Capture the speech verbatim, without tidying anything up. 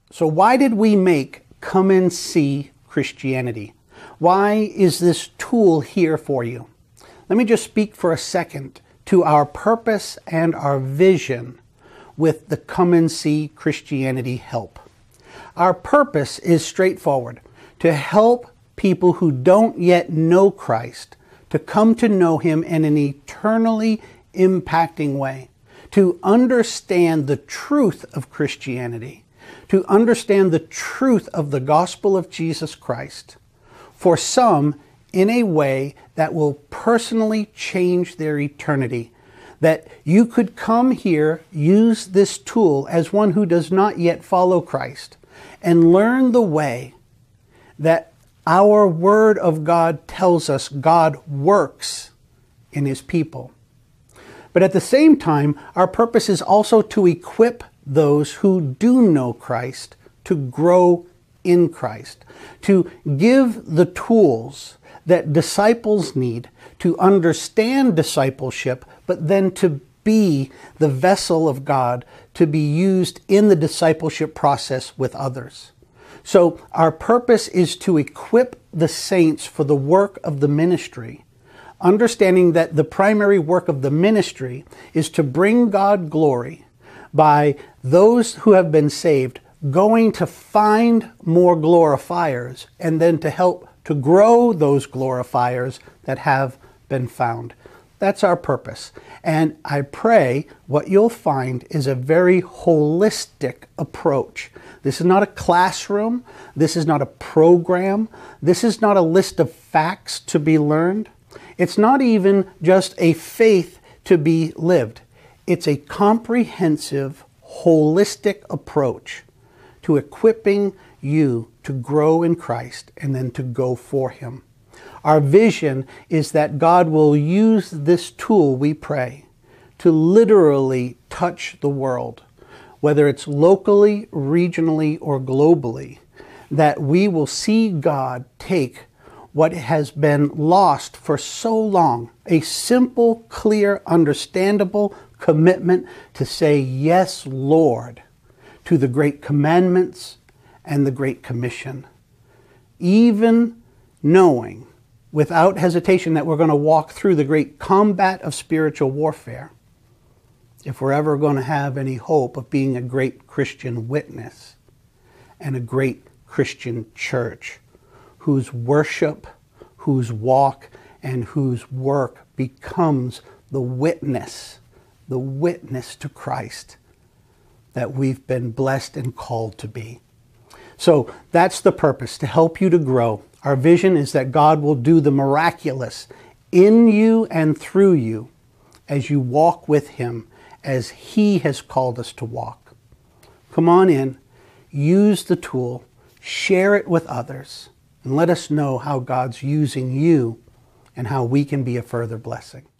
So why did we make Come and See Christianity? Why is this tool here for you? Let me just speak for a second to our purpose and our vision with the Come and See Christianity help. Our purpose is straightforward: to help people who don't yet know Christ to come to know Him in an eternally impacting way, to understand the truth of Christianity, to understand the truth of the gospel of Jesus Christ, for some in a way that will personally change their eternity. That you could come here, use this tool as one who does not yet follow Christ, and learn the way that our Word of God tells us God works in His people. But at the same time, our purpose is also to equip those who do know Christ to grow in Christ, to give the tools that disciples need to understand discipleship, but then to be the vessel of God to be used in the discipleship process with others. So our purpose is to equip the saints for the work of the ministry, understanding that the primary work of the ministry is to bring God glory by those who have been saved going to find more glorifiers, and then to help to grow those glorifiers that have been found. That's our purpose. And I pray what you'll find is a very holistic approach. This is not a classroom. This is not a program. This is not a list of facts to be learned. It's not even just a faith to be lived. It's a comprehensive, holistic approach to equipping you to grow in Christ and then to go for Him. Our vision is that God will use this tool, we pray, to literally touch the world, whether it's locally, regionally, or globally, that we will see God take what has been lost for so long, a simple, clear, understandable commitment to say, yes, Lord, to the great commandments and the Great Commission, even knowing without hesitation that we're going to walk through the great combat of spiritual warfare if we're ever going to have any hope of being a great Christian witness and a great Christian church whose worship, whose walk, and whose work becomes the witness, the witness to Christ that we've been blessed and called to be. So that's the purpose, to help you to grow. Our vision is that God will do the miraculous in you and through you as you walk with Him as He has called us to walk. Come on in, use the tool, share it with others, and let us know how God's using you and how we can be a further blessing.